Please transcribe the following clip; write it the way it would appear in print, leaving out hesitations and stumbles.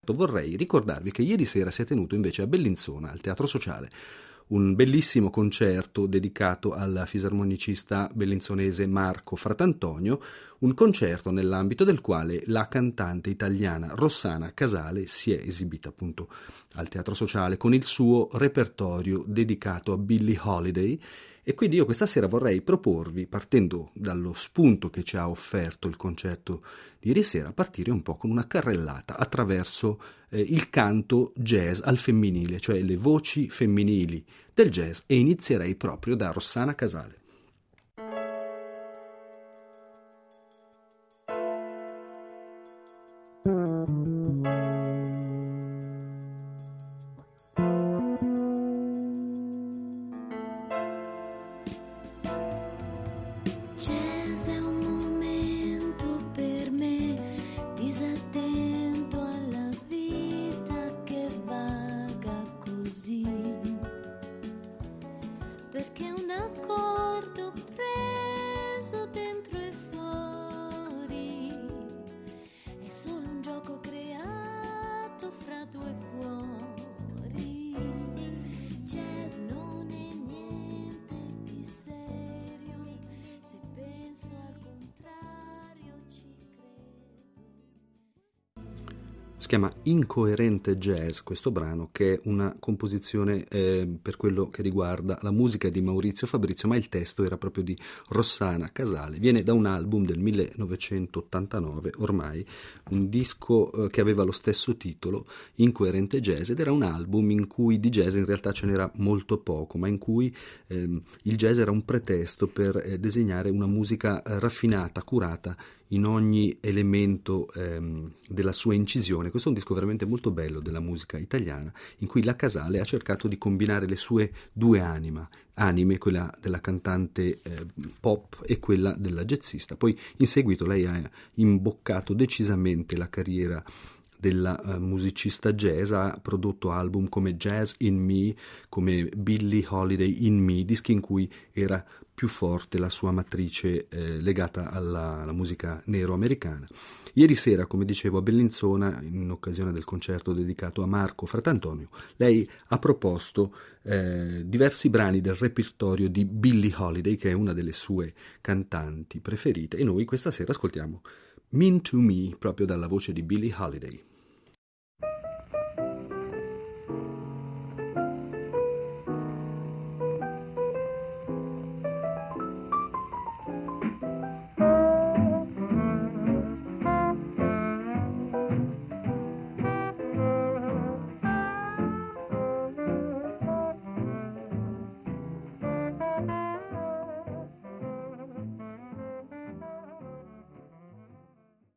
concerto, vorrei ricordarvi che ieri sera si è tenuto invece a Bellinzona, al Teatro Sociale, un bellissimo concerto dedicato al fisarmonicista bellinzonese Marco Fratantonio, un concerto nell'ambito del quale la cantante italiana Rossana Casale si è esibita appunto al Teatro Sociale con il suo repertorio dedicato a Billie Holiday. E quindi io questa sera vorrei proporvi, partendo dallo spunto che ci ha offerto il concerto di ieri sera, partire un po' con una carrellata attraverso il canto jazz al femminile, cioè le voci femminili del jazz, e inizierei proprio da Rossana Casale. Jazz è un momento per me disattento alla vita che vaga così, perché un accordo preso dentro e fuori è solo un gioco creato fra due cuori. Jazz non è niente di serio, se penso al contrario ci credo. Si chiama Incoerente Jazz questo brano, che è una composizione per quello che riguarda la musica di Maurizio Fabrizio, ma il testo era proprio di Rossana Casale. Viene da un album del 1989 ormai, un disco che aveva lo stesso titolo, Incoerente Jazz, ed era un album in cui di jazz in realtà ce n'era molto poco, ma in cui il jazz era un pretesto per disegnare una musica raffinata, curata in ogni elemento della sua incisione. Questo è un disco veramente molto bello della musica italiana, in cui la Casale ha cercato di combinare le sue due anime, quella della cantante pop e quella della jazzista. Poi in seguito lei ha imboccato decisamente la carriera della musicista jazz, ha prodotto album come Jazz in Me, come Billie Holiday in Me, dischi in cui era più forte la sua matrice legata alla musica nero-americana. Ieri sera, come dicevo, a Bellinzona, in occasione del concerto dedicato a Marco Fratantonio, lei ha proposto diversi brani del repertorio di Billie Holiday, che è una delle sue cantanti preferite, e noi questa sera ascoltiamo Mean to Me, proprio dalla voce di Billie Holiday.